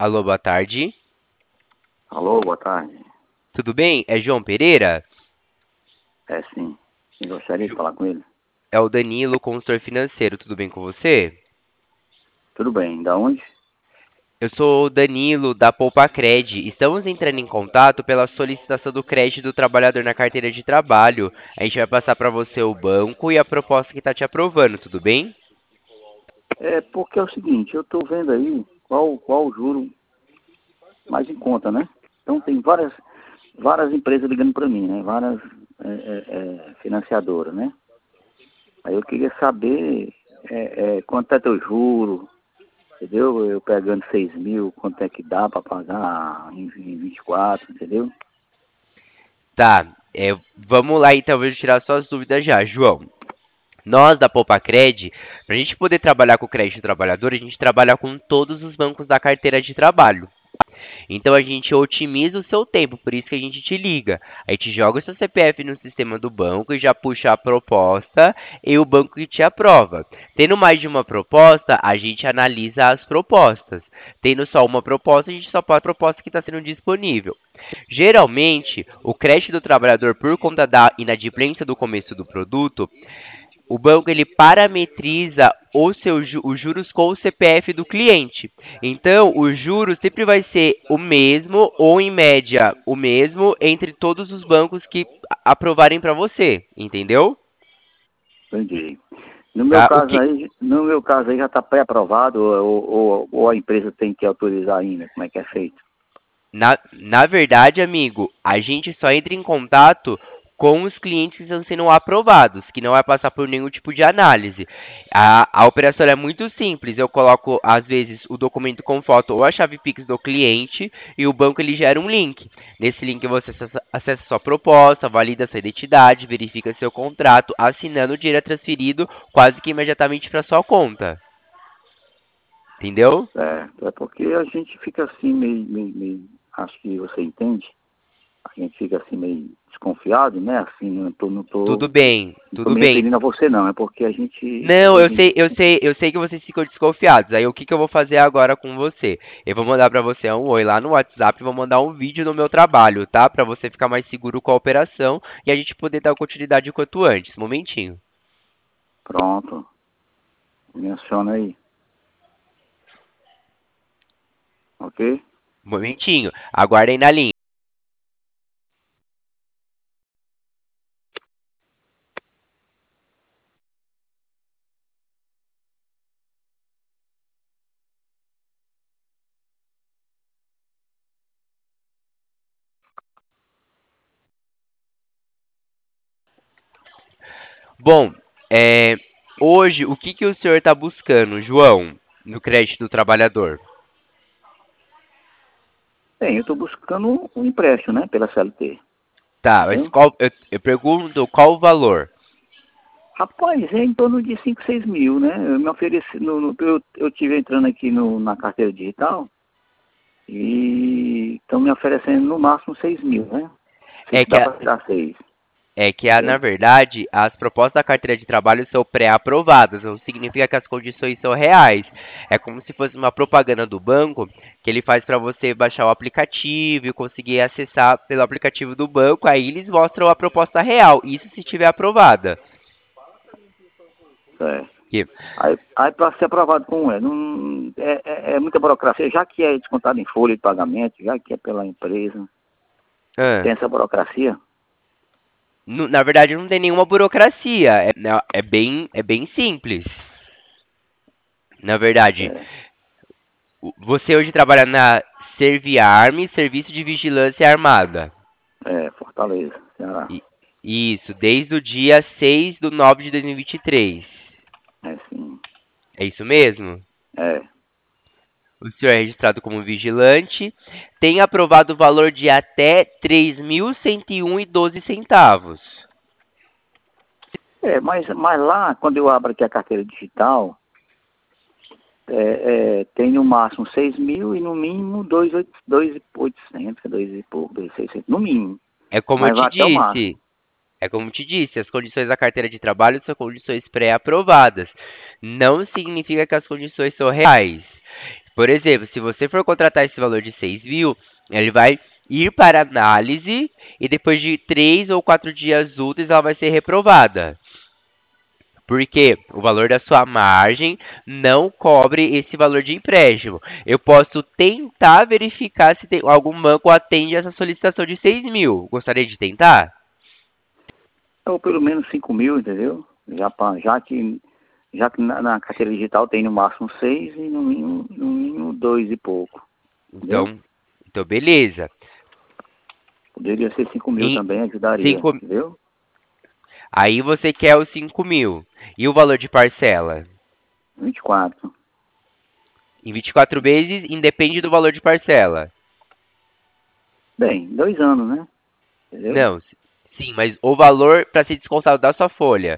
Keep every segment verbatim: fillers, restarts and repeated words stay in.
Alô, boa tarde. Alô, boa tarde. Tudo bem? É João Pereira? É sim. Eu gostaria de Ju- falar com ele. É o Danilo, consultor financeiro. Tudo bem com você? Tudo bem, da onde? Eu sou o Danilo, da Poupacred. Estamos entrando em contato pela solicitação do crédito do trabalhador na carteira de trabalho. A gente vai passar para você o banco e a proposta que está te aprovando, tudo bem? É porque é o seguinte, eu estou vendo aí qual, qual o juro mais em conta, né? Então tem várias, várias empresas ligando para mim, né? Várias é, é, é, financiadoras, né? Aí eu queria saber é, é, quanto é teu juro, entendeu? Eu pegando seis mil, quanto é que dá para pagar em, em vinte e quatro, entendeu? Tá, é, vamos lá então, vou tirar suas dúvidas já, João. Nós da Poupacred, para a gente poder trabalhar com o crédito do trabalhador, a gente trabalha com todos os bancos da carteira de trabalho. Então a gente otimiza o seu tempo, por isso que a gente te liga. A gente joga o seu C P F no sistema do banco e já puxa a proposta e o banco que te aprova. Tendo mais de uma proposta, a gente analisa as propostas. Tendo só uma proposta, a gente só pode a proposta que está sendo disponível. Geralmente, o crédito do trabalhador, por conta da inadimplência do começo do produto, o banco ele parametriza os seus ju- os juros com o C P F do cliente. Então, o juro sempre vai ser o mesmo ou em média o mesmo entre todos os bancos que a- aprovarem para você, entendeu? Entendi. No meu Tá? O caso que aí, no meu caso aí já está pré-aprovado ou, ou, ou a empresa tem que autorizar ainda? Como é que é feito? Na, na verdade, amigo, a gente só entra em contato com os clientes que estão sendo aprovados, que não vai passar por nenhum tipo de análise. A, a operação é muito simples. Eu coloco, às vezes, o documento com foto ou a chave Pix do cliente e o banco ele gera um link. Nesse link você acessa, acessa sua proposta, valida sua identidade, verifica seu contrato, assinando o dinheiro é transferido quase que imediatamente para sua conta. Entendeu? É, é porque a gente fica assim meio, meio, meio, acho que você entende, a gente fica assim meio desconfiado, né? Assim, não tô, não Tudo tô, bem, não tô tudo me bem. referindo a você não, é porque a gente, Não, a eu gente, sei, eu sei, eu sei que vocês ficam desconfiados. Aí o que que eu vou fazer agora com você? Eu vou mandar pra você um oi lá no WhatsApp, e vou mandar um vídeo do meu trabalho, tá? Pra você ficar mais seguro com a operação e a gente poder dar continuidade o quanto antes. Momentinho. pronto, menciona aí, ok? Momentinho. Aguardem na linha. Bom, é, hoje o que que o senhor está buscando, João, no crédito do trabalhador? Bem, eu estou buscando um, um empréstimo, né? Pela C L T, Tá, mas entendeu? qual, eu, eu pergunto qual o valor? Rapaz, é em torno de cinco seis mil, né? Eu me ofereci, no, no- eu, eu tive entrando aqui no, na carteira digital e estão me oferecendo no máximo seis mil, né? Sei É que que dá a, para tirar seis, É que, a, na entendeu? verdade, as propostas da carteira de trabalho são pré-aprovadas, não significa que as condições são reais. É como se fosse uma propaganda do banco que ele faz para você baixar o aplicativo e conseguir acessar pelo aplicativo do banco, aí eles mostram a proposta real, isso se tiver aprovada. É. Que- Aí, aí para ser aprovado como é? Não, é, é, é muita burocracia, já que é descontado em folha de pagamento, já que é pela empresa, ah, tem essa burocracia? nu- na verdade, não tem nenhuma burocracia, é, né, é bem, é bem simples. Na verdade, É, o- você hoje trabalha na Serviarme, Serviço de Vigilância Armada. é Fortaleza, Ceará. I- Isso, desde o dia seis de nove de dois mil e vinte e três. É sim, É isso mesmo? é. O senhor é registrado como vigilante, tem aprovado o valor de até três mil cento e um e doze centavos. É, mas, mas lá, quando eu abro aqui a carteira digital, é, é, tem no máximo seis mil e no mínimo dois mil e oitocentos, dois e pouco, dois mil e seiscentos, no mínimo. É como eu Mas te vai até o máximo. disse, é como eu te disse, as condições da carteira de trabalho são condições pré-aprovadas. Não significa que as condições são reais. Por exemplo, se você for contratar esse valor de seis mil, ele vai ir para análise e depois de três ou quatro dias úteis ela vai ser reprovada. Porque o valor da sua margem não cobre esse valor de empréstimo. Eu posso tentar verificar se tem, algum banco atende essa solicitação de seis mil. Gostaria de tentar? Ou pelo menos cinco mil, entendeu? Já, pra- já que, já que na, na carteira digital tem no máximo seis e no mínimo, no mínimo dois e pouco. Entendeu? Então, então beleza. Poderia ser cinco mil Em também, ajudaria, cinco, entendeu? aí você quer os cinco mil. E o valor de parcela? vinte e quatro. Em vinte e quatro vezes, independe do valor de parcela. Bem, dois anos, né? Entendeu? Não, s- sim, mas o valor para ser descontado da sua folha.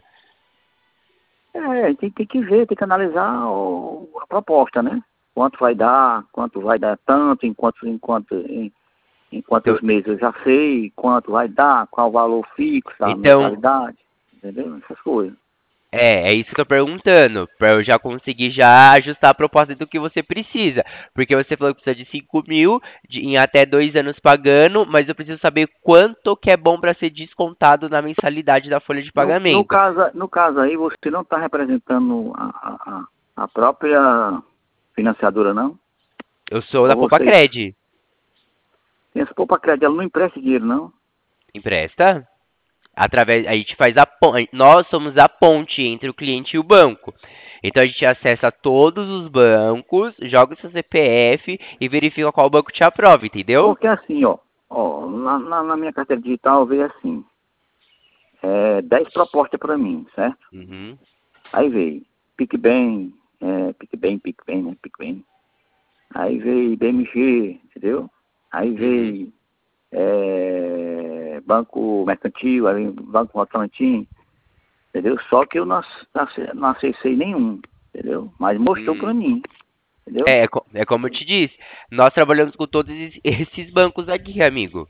É, tem, tem que ver, tem que analisar o- a proposta, né? Quanto vai dar, quanto vai dar tanto, em quantos, em quantos, em, em Então, quantos meses eu já sei, quanto vai dar, qual o valor fixo da então mensalidade, entendeu? Essas coisas. é, é isso que eu tô perguntando, para eu já conseguir já ajustar a proposta do que você precisa. Porque você falou que precisa de cinco mil de- em até dois anos pagando, mas eu preciso saber quanto que é bom para ser descontado na mensalidade da folha de No, no pagamento. caso, no caso aí, você não está representando a, a, a a própria financiadora, não? Eu sou da Ou vocês, Popacred. tem essa poupa crédito, ela não empresta dinheiro, não? Empresta? Através, a gente faz a ponte, nós somos a ponte entre o cliente e o banco. Então a gente acessa todos os bancos, joga o seu C P F e verifica qual banco te aprova, entendeu? Porque assim, ó, ó na, na, na minha carteira digital veio assim, é, dez propostas para mim, certo? Uhum, Aí veio PicBem, é, PicBem, PicBem, né? PicBem. Aí veio B M G, entendeu? Aí uhum. veio é, Banco Mercantil, aí veio Banco Votorantim, entendeu? Só que eu não, ac- não ac- não acessei nenhum, entendeu? Mas mostrou para Hum. mim, entendeu? É, é co- é como eu te disse, nós trabalhamos com todos esses esses bancos aqui, amigo.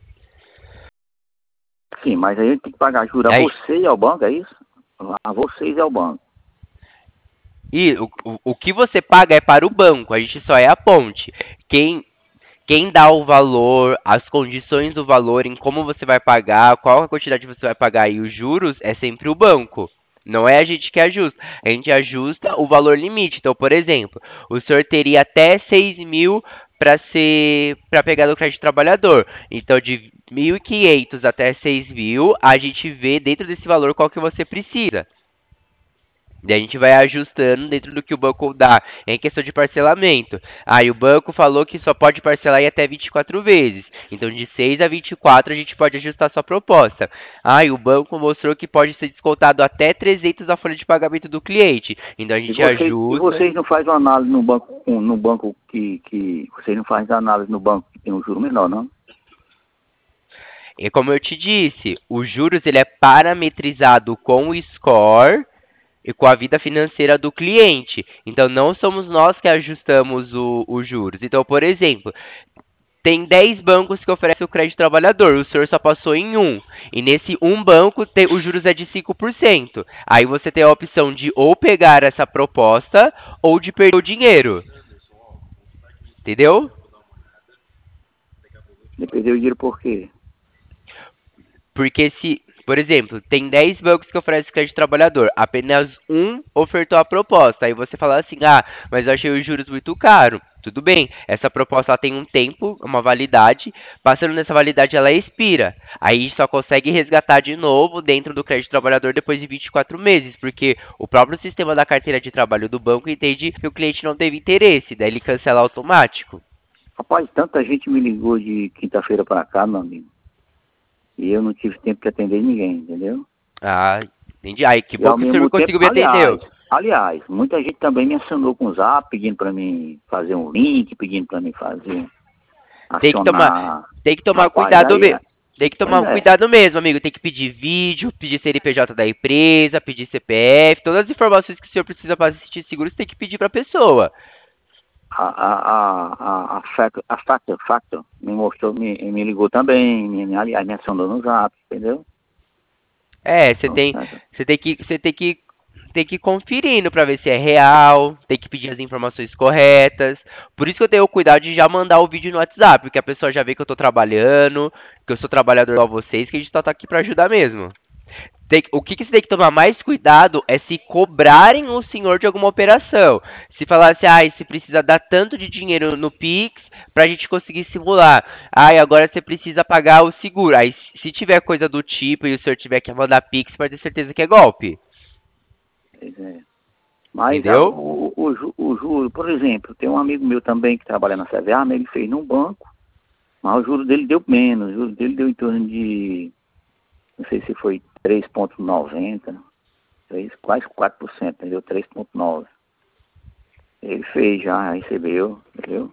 Sim, mas aí tem que pagar juros a Aí, você e ao banco, é isso? A vocês e ao banco. e o, o, o que você paga é para o banco, a gente só é a ponte. Quem, quem dá o valor, as condições do valor, em como você vai pagar, qual a quantidade você vai pagar e os juros, é sempre o banco. Não é a gente que ajusta. A gente ajusta o valor limite. Então, por exemplo, o senhor teria até seis mil para ser para pegar do crédito trabalhador. Então, de mil e quinhentos até seis mil, a gente vê dentro desse valor qual que você precisa. Daí a gente vai ajustando dentro do que o banco dá em questão de parcelamento. Aí o banco falou que só pode parcelar em até vinte e quatro vezes. Então de seis a vinte e quatro a gente pode ajustar sua proposta. Aí o banco mostrou que pode ser descontado até trezentos da folha de pagamento do cliente. Então a E gente vocês, e ajusta. vocês não fazem uma análise no banco, com- no banco que, que. Vocês não fazem análise no banco que tem um juro menor, não? E como eu te disse, os juros ele é parametrizado com o score e com a vida financeira do cliente. Então não somos nós que ajustamos o- os juros. Então, por exemplo, tem dez bancos que oferecem o crédito trabalhador, o senhor só passou em um. E nesse um banco, tem, os juros é de cinco por cento. Aí você tem a opção de ou pegar essa proposta ou de perder o dinheiro. Entendeu? De perder o dinheiro por quê? Porque se, por exemplo, tem dez bancos que oferecem crédito trabalhador, apenas um ofertou a proposta. Aí você fala assim: "Ah, mas eu achei os juros muito caro". Tudo bem, essa proposta ela tem um tempo, uma validade, passando nessa validade ela expira. Aí só consegue resgatar de novo dentro do crédito trabalhador depois de vinte e quatro meses, porque o próprio sistema da carteira de trabalho do banco entende que o cliente não teve interesse, daí ele cancela automático. Rapaz, tanta gente me ligou de quinta-feira para cá, meu amigo. E eu não tive tempo de atender ninguém, entendeu? Ah, entendi. Ai, que E bom ao que o senhor mesmo me tempo, conseguiu me atender. aliás, aliás, muita gente também me acionou com o zap, pedindo para mim fazer um link, pedindo para mim fazer, Tem que tomar, acionar. tem que tomar Rapaz, cuidado aí, mesmo. é- Tem que pois tomar é. cuidado mesmo, amigo. Tem que pedir vídeo, pedir C N P J da empresa, pedir C P F, todas as informações que o senhor precisa para assistir seguro, você tem que pedir para a pessoa. A, a, a, a, Factor, a Factor, Factor me mostrou, me, me ligou também, me, me, aliás, me acionou no zap, entendeu? É, você Então, tem, essa- você tem que, você tem que tem que ir conferindo para ver se é real, tem que pedir as informações corretas. Por isso que eu tenho o cuidado de já mandar o vídeo no WhatsApp, porque a pessoa já vê que eu tô trabalhando, que eu sou trabalhador igual vocês, que a gente só tá aqui para ajudar mesmo. Tem- o que, que você tem que tomar mais cuidado é se cobrarem o senhor de alguma operação. Se falar assim, ah, você precisa dar tanto de dinheiro no Pix pra gente conseguir simular. Ah, agora você precisa pagar o seguro. Aí, se tiver coisa do tipo e o senhor tiver que mandar Pix, pode ter certeza que é golpe. Pois é. Mas a- Entendeu? o, o, ju- o juro, por exemplo, tem um amigo meu também que trabalha na Sevearm, ele fez num banco, mas o juro dele deu menos, o juro dele deu em torno de, não sei se foi três vírgula noventa, três, quase quatro por cento, entendeu? três vírgula nove. Ele fez já, recebeu, entendeu?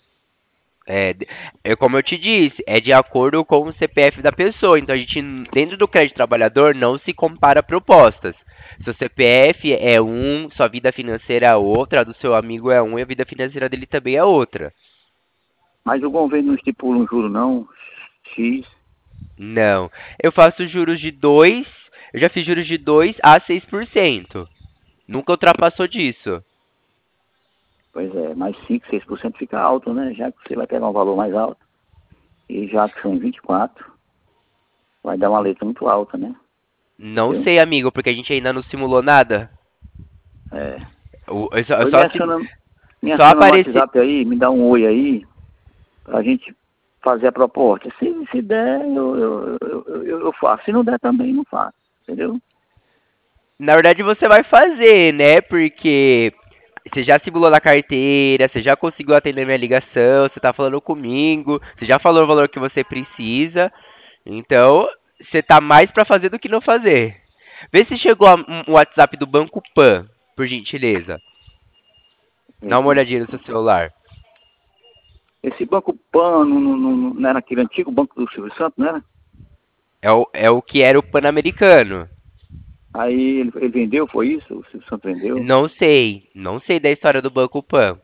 É, de- é como eu te disse, é de acordo com o C P F da pessoa. Então a gente, dentro do crédito trabalhador, não se compara propostas. Seu C P F é um, sua vida financeira é outra, a do seu amigo é um e a vida financeira dele também é outra. Mas o governo não estipula um juro não, X, Não. Eu faço juros de dois, eu já fiz juros de dois a seis por cento. Nunca ultrapassou disso. pois é, mais cinco, seis por cento fica alto, né? Já que você vai pegar um valor mais alto, e já que são vinte e quatro, vai dar uma letra muito alta, né? Não Entendeu? sei, amigo, porque a gente ainda não simulou nada. É. O- Eu só, eu Pois me só, sim- aciona, me só aciona no apareci. WhatsApp aí, me dá um oi aí, pra gente fazer a proposta. Se, se der, eu, eu, eu, eu, eu faço. Se não der também, não faço. Entendeu? Na verdade, você vai fazer, né? Porque você já simulou na carteira, você já conseguiu atender minha ligação, você tá falando comigo, você já falou o valor que você precisa. Então, você tá mais pra fazer do que não fazer. Vê se chegou a- um um WhatsApp do Banco Pan, por gentileza. É Dá uma que olhadinha no seu celular. esse Banco Pan não, não, não, não era aquele antigo Banco do Silvio Santos, não era? É o, é o que era o Pan-Americano. Aí ele, ele vendeu, foi isso? O Silvio Santos vendeu? Não sei, não sei da história do Banco Pan.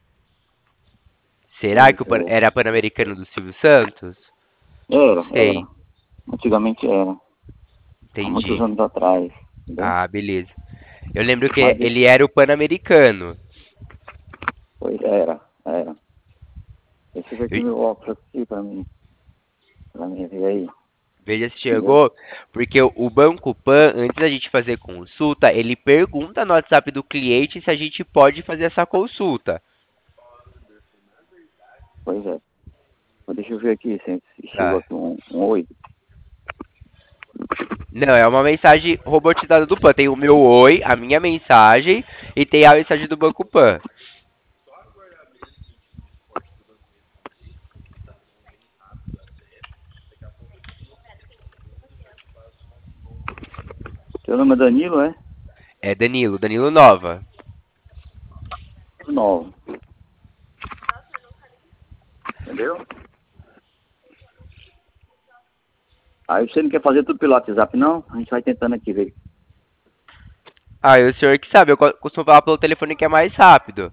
Será Pois que o Pan- é. era Pan-Americano do Silvio Santos? Não Era, sei, era. Antigamente era. Há muitos entendi. anos atrás. Entendeu? Ah, beleza. Eu lembro que Mas ele era o Pan-Americano. pois era, era. Deixa eu ver aqui Eu- meu óculos aqui pra mim. Pra mim ver aí. Veja se Entendeu? chegou, porque o o Banco Pan, antes da gente fazer consulta, ele pergunta no WhatsApp do cliente se a gente pode fazer essa consulta. Pois é. Mas deixa eu ver aqui se, se chegou Tá. aqui um, um oi. Não, é uma mensagem robotizada do Pan. Tem o meu oi, a minha mensagem e tem a mensagem do Banco Pan. Seu nome é Danilo, é? É Danilo, Danilo Nova. Novo. Entendeu? Aí você não quer fazer tudo pelo WhatsApp, não? A gente vai tentando aqui ver. Ah, e o senhor que sabe, eu co- costumo falar pelo telefone que é mais rápido.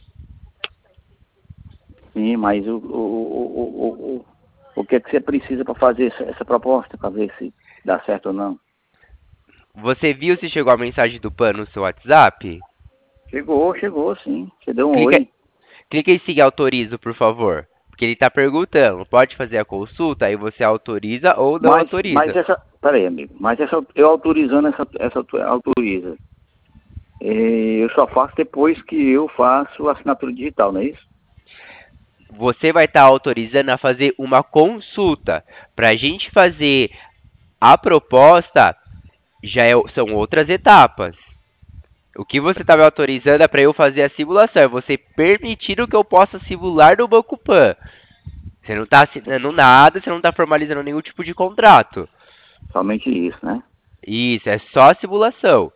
Sim, mas o, o, o, o, o, o que é que você precisa para fazer essa, essa proposta, para ver se dá certo ou não? Você viu se chegou a mensagem do Pan no seu WhatsApp? Chegou, chegou, sim. Você deu um Clica, oi. clica em seguir autorizo, por favor. Porque ele está perguntando, pode fazer a consulta? Aí você autoriza ou não Mas, mas autoriza. essa, peraí, amigo, mas essa, eu autorizando essa, essa autoriza. Eh, Eu só faço depois que eu faço a assinatura digital, não é isso? Você vai estar autorizando a fazer uma consulta. Para a gente fazer a proposta, já é- são outras etapas. O que você está me autorizando é para eu fazer a simulação. É você permitir o que eu possa simular no Banco Pan. Você não está assinando nada, você não está formalizando nenhum tipo de contrato. Somente isso, né? Isso, é só a simulação.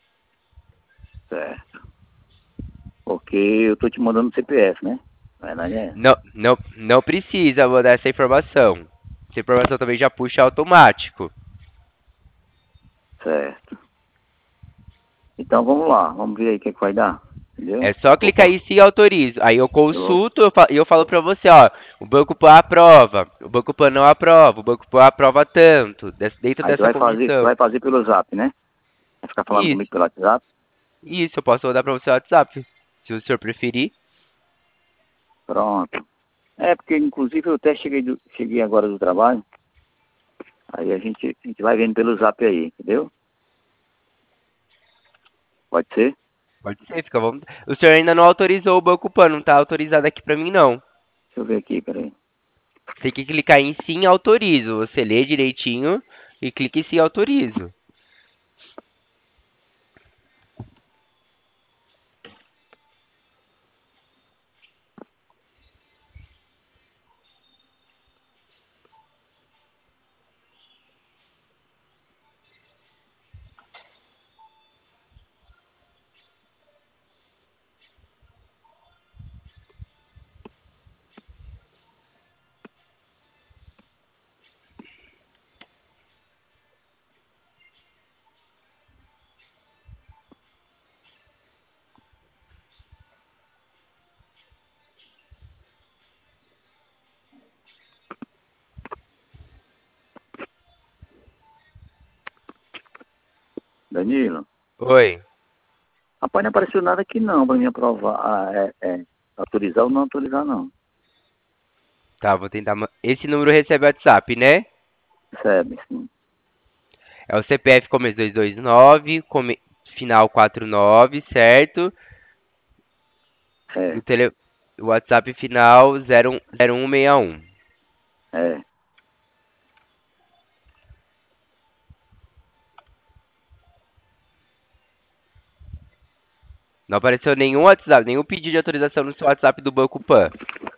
Certo. Porque eu tô te mandando C P F, né? Na verdade é. Não, não, não precisa mandar essa informação. Essa informação também já puxa automático. Certo. Então vamos lá, vamos ver aí o que, é que vai dar. Entendeu? É só clicar Opa, aí e autorizo. Aí eu eu, consulto eu fa- e eu falo pra você, ó, o Banco Pan aprova, o Banco Pan não aprova, o Banco Pan aprova tanto, des- dentro aí tu dessa vai fazer, tu condição. vai fazer pelo zap, né? Vai ficar falando Isso, comigo pelo WhatsApp. Isso, eu posso mandar para você o WhatsApp, se o senhor preferir. Pronto. É, porque inclusive eu até cheguei, do, cheguei agora do trabalho, aí a gente, a gente vai vendo pelo zap aí, entendeu? Pode ser? Pode ser, fica à vontade. O senhor ainda não autorizou o Banco Pan, não tá autorizado aqui para mim, não. Deixa eu ver aqui, peraí. Tem que clicar em sim, autorizo. Você lê direitinho e clica em sim, autorizo. Danilo? Oi. Rapaz, não apareceu nada aqui não pra mim aprovar, ah, é, é, autorizar ou não autorizar não. Tá, vou tentar. ma- Esse número recebe WhatsApp, né? Recebe, sim. É o C P F começo dois dois nove, come... final quatro nove, certo? E É, o, tele... o WhatsApp final zero um zero um seis um. é. Não apareceu nenhum WhatsApp, nenhum pedido de autorização no seu WhatsApp do Banco Pan.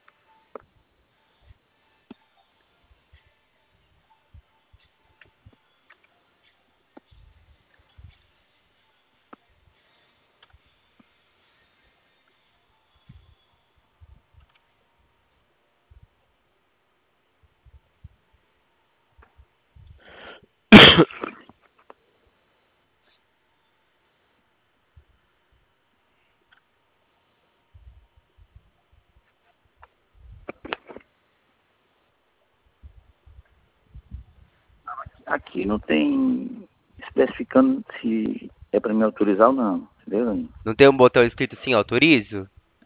Aqui não tem especificando se é pra me autorizar ou não, entendeu, Danilo? Não tem um botão escrito sim, autorizo?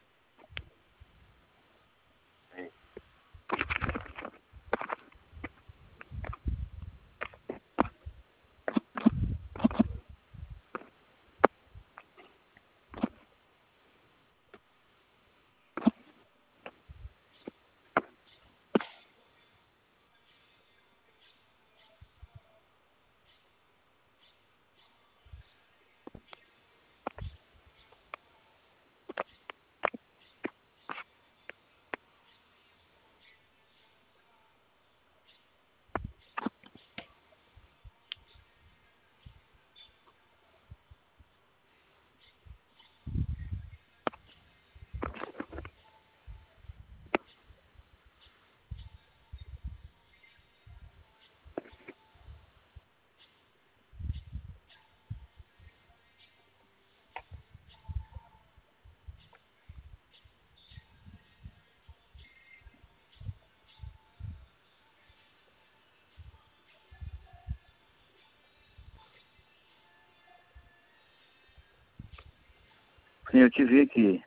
Sim, eu te vi aqui.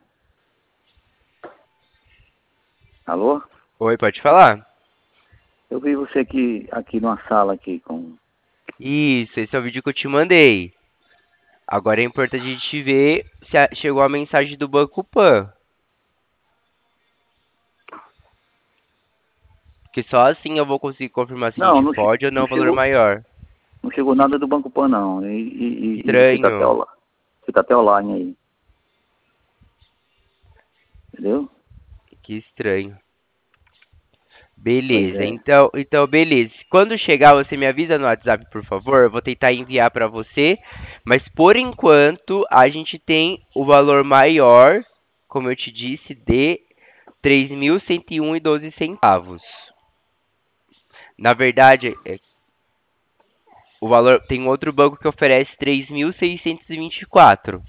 Alô? Oi, pode falar? Eu vi você aqui, aqui numa sala aqui com... Isso, esse é o vídeo que eu te mandei. Agora é importante a gente ver se a- chegou a mensagem do Banco Pan. Porque só assim eu vou conseguir confirmar se a Não, gente não, che- pode ou não não o valor chegou, maior. não chegou nada do Banco Pan não. E, e, e- e você tá até Estranho. online. Você tá até online aí, entendeu? Que estranho. Pois Beleza, é. então, então beleza. Quando chegar, você me avisa no WhatsApp, por favor. Eu vou tentar enviar para você, mas por enquanto a gente tem o valor maior, como eu te disse, de três mil cento e um e doze centavos. Na verdade, é- o valor tem outro banco que oferece três mil seiscentos e vinte e quatro.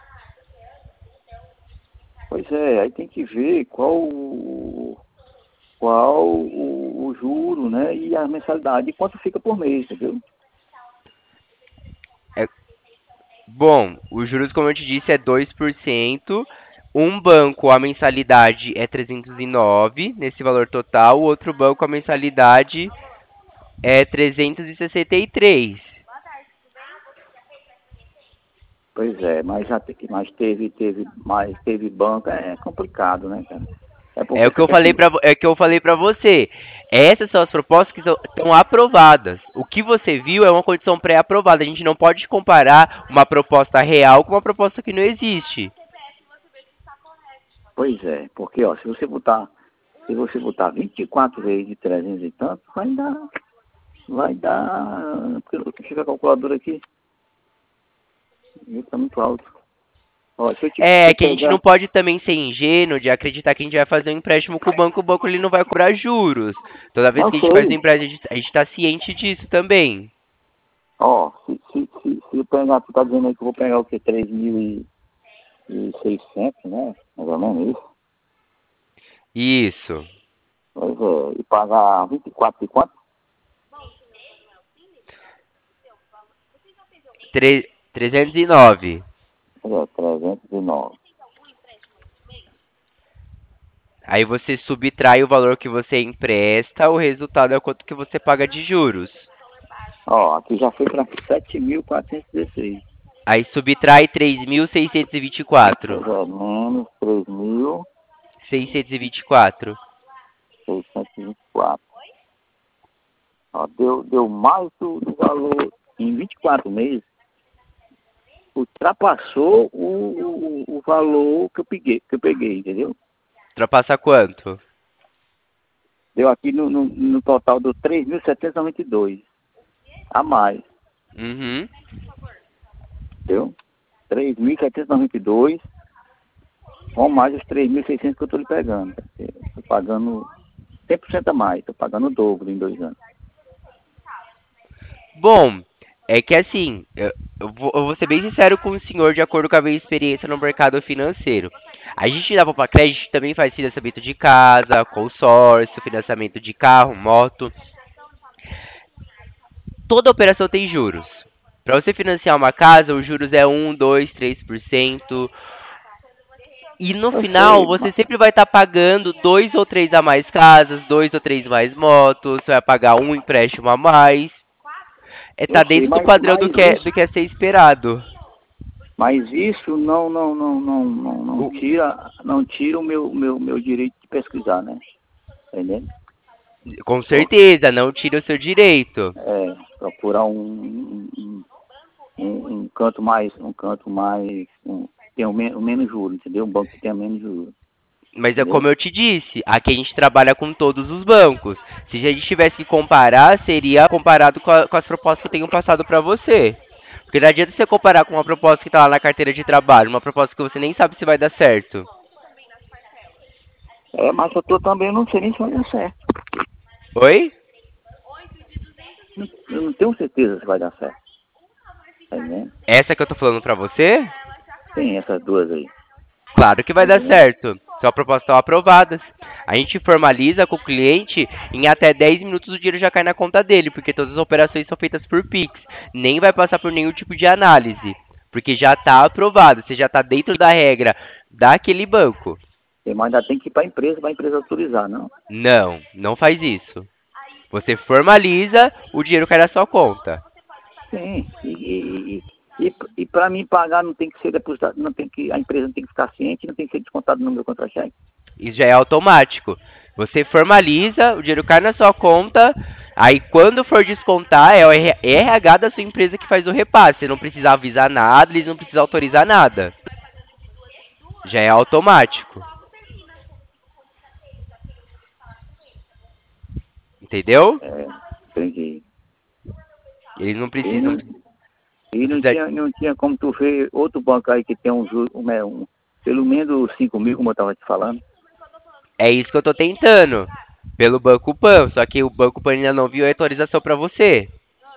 Pois é, aí tem que ver qual o, qual o, o juro, né? E a mensalidade, e quanto fica por mês, entendeu? Bom, os juros, como eu te disse, é dois por cento. Um banco, a mensalidade é trezentos e nove nesse valor total. O outro banco, a mensalidade é trezentos e sessenta e três. Pois é, mas já te- mas teve, teve, mas teve banca, é complicado, né, cara? É É porque o que essa eu questão falei do... para é que eu falei para você. Essas são as propostas que estão aprovadas. O que você viu é uma condição pré-aprovada. A gente não pode comparar uma proposta real com uma proposta que não existe. Pois é, porque ó, se você botar, se você botar vinte e quatro vezes de trezentos e tanto, vai dar, vai dar, porque chega a calculadora aqui, está muito alto. Ó, se eu, te, se É eu que a gente não pegar, pode também ser ingênuo de acreditar que a gente vai fazer um empréstimo com o banco, o banco ele não vai cobrar juros. Toda vez não que a gente faz um sei, empréstimo, a gente está ciente disso também. ó, se, se, se, se eu pegar, tu tá dizendo aí que eu vou pegar o que, três mil e seiscentos, né, mais ou menos isso, Isso. pois é, e pagar vinte e quatro de quanto? Tre- trezentos e nove. Pois é, trezentos e nove. Aí você subtrai o valor que você empresta, o resultado é o quanto que você paga de juros. Ó, aqui já foi para sete mil quatrocentos e dezesseis. Aí subtrai três mil seiscentos e vinte e Pois quatro. é, menos três mil seiscentos e vinte e quatro. seiscentos e vinte e quatro. Ó, deu, deu mais do, do valor em vinte e quatro meses, ultrapassou o, o, o valor que eu peguei, que eu peguei, entendeu? Ultrapassa quanto? Deu aqui no, no, no total do três mil setecentos e noventa e dois a mais, Uhum. entendeu? três mil setecentos e noventa e dois com mais os três mil e seiscentos que eu estou lhe pegando. Estou pagando cem por cento a mais, estou pagando o dobro em dois anos. Bom, é que assim, eu, eu vou, eu vou ser bem sincero com o senhor, de acordo com a minha experiência no mercado financeiro. A gente dá para crédito também faz financiamento de casa, consórcio, financiamento de carro, moto. Toda operação tem juros. Para você financiar uma casa, os juros é um, dois, três por cento. E no Eu final, sei, você mas sempre vai estar pagando dois ou três a mais casas, dois ou três mais motos, você vai pagar um empréstimo a mais. É eu tá sei, dentro do mas, padrão do mas que é, isso do que é ser esperado. Mas isso não, não, não, não, não, não O- tira, não tira o meu, meu, meu direito de pesquisar, né? Entendeu? com Ó, certeza, não tira o seu direito. é, procurar um, um, um, um canto mais, um canto mais, um, tem um, men- um menos juros, entendeu? Um banco que tenha menos juros, Mas é entendeu? como eu te disse, aqui a gente trabalha com todos os bancos. Se a gente tivesse que comparar, seria comparado com, a- com as propostas que eu tenho passado para você. Porque não adianta você comparar com uma proposta que está lá na carteira de trabalho, uma proposta que você nem sabe se vai dar certo. É, mas eu tô também, não sei nem se vai dar certo. Oi? Não- Eu não tenho certeza se vai dar certo, tá entendendo? Essa que eu tô falando pra você? Tem essas duas aí, Claro que tá vai dar entendendo? certo. São propostas estão aprovadas. A gente formaliza com o cliente, em até dez minutos o dinheiro já cai na conta dele, porque todas as operações são feitas por Pix. Nem vai passar por nenhum tipo de análise, porque já está aprovado, você já está dentro da regra daquele banco. Tem- Mas ainda tem que ir para a empresa, para a empresa autorizar, não? Não, não faz isso. Você formaliza, o dinheiro cai na sua conta. Sim, e, e, e, e, e para mim pagar não tem que ser depositado, não tem que, a empresa não tem que ficar ciente, não tem que ser descontado no meu contra-cheque. Isso já é automático. Você formaliza, o dinheiro cai na sua conta, aí quando for descontar, é o R H da sua empresa que faz o repasse. Você não precisa avisar nada, eles não precisam autorizar nada. Já é automático. Entendeu? É, entendi. Eles não E precisam. não, e Não não precisa, tinha, não tinha como tu ver outro banco aí que tem um juro, um, é, um, pelo menos cinco mil, como eu estava te falando. é isso que eu tô tentando. Pelo Banco Pan. Só que o Banco Pan ainda não viu a autorização para você.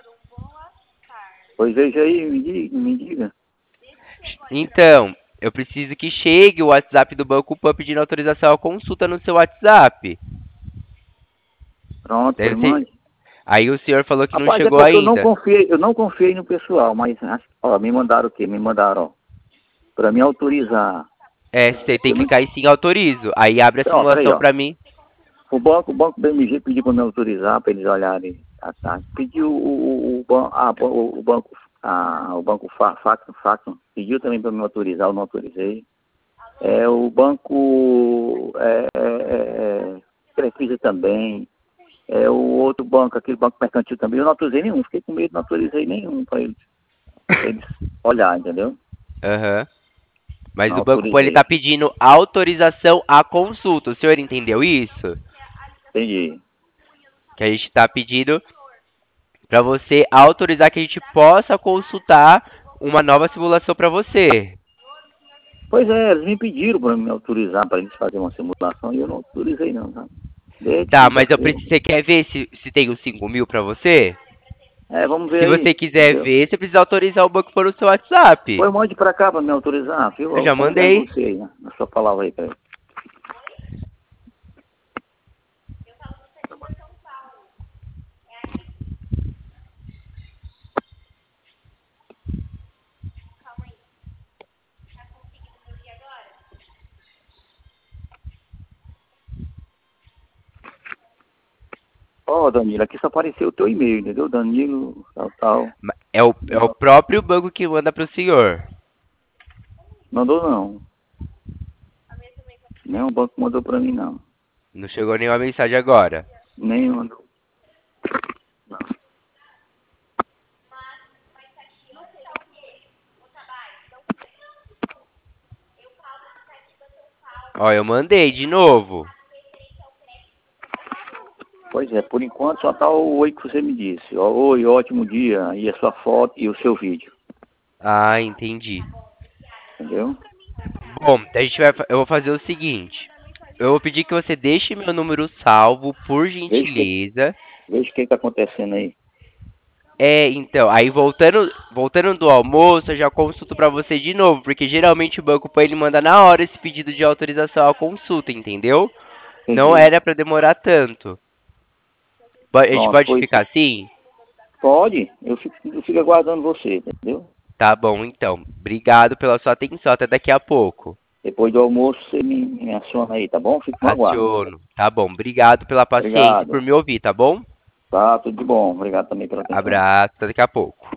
Pois veja aí, me diga, me diga. Então, eu preciso que chegue o WhatsApp do Banco Pan pedindo autorização à consulta no seu WhatsApp. Pronto, Daí pois você, mande. Aí o senhor falou que não Rapaz, é chegou porque eu não ainda. confiei, eu não confiei no pessoal, mas ó, me mandaram o quê? Me mandaram, ó, para me autorizar. É, você tem Eu que não, clicar em sim autorizo. Aí abre a ó, peraí, simulação ó. pra mim. O banco, o banco B M G pediu para me autorizar, para eles olharem a taxa. Pediu o, o, o, ban- ah, o, o banco, ah, o banco Fa- Factum, Factum, pediu também para me autorizar, eu não autorizei. É, o banco é, é, é, Crefisa também. É, o outro banco, aquele banco mercantil também, eu não autorizei nenhum, fiquei com medo, não autorizei nenhum para eles, pra eles olhar, entendeu? Aham. Mas Não o Banco Pan ele tá autorizei. pedindo autorização à consulta. O senhor entendeu isso? Entendi. Que a gente tá pedindo para você autorizar que a gente possa consultar uma nova simulação para você. Pois é, eles me pediram para me autorizar para eles fazerem uma simulação e eu não autorizei não, tá? Desde Tá, mas eu quinta-feira. preciso, você quer ver se, se tem os cinco mil para você? É, vamos ver Se aí, você quiser entendeu? ver, você precisa autorizar o banco por o seu WhatsApp. Pois mande para cá para me autorizar, viu? Eu Eu vou já confiar em mandei. você aí, né? Na sua palavra aí, peraí. Ó, Danilo, aqui só apareceu o teu e-mail, entendeu? Danilo, tal, tal. Ma- É o, é o próprio banco que manda pro senhor. Mandou não. Nenhum banco mandou para mim não. Não chegou nenhuma mensagem agora. Nem mandou. Ó, eu mandei de novo. Pois é, por enquanto só tá o oi que você me disse. Ó, oi, ótimo dia. E a sua foto e o seu vídeo. Ah, entendi. Entendeu? Bom, a gente vai, fa- eu vou fazer o seguinte. Eu vou pedir que você deixe meu número salvo, por Veja o que, gentileza. veja o que tá acontecendo aí. É, então, aí voltando, voltando do almoço, eu já consulto pra você de novo, porque geralmente o banco Pan ele manda na hora esse pedido de autorização à consulta, entendeu? Não Entendi. era pra demorar tanto. Po- A gente Pronto, pode foi ficar isso. assim? Pode, eu fico, eu fico aguardando você, entendeu? Tá bom, então. Obrigado pela sua atenção. Até daqui a pouco. Depois do almoço você me, me aciona aí, tá bom? Fico no aguardo. Aciono. Tá bom. Obrigado pela paciência e por Obrigado. me ouvir, tá bom? Tá, tudo de bom. Obrigado também pela atenção. Abraço. Até daqui a pouco.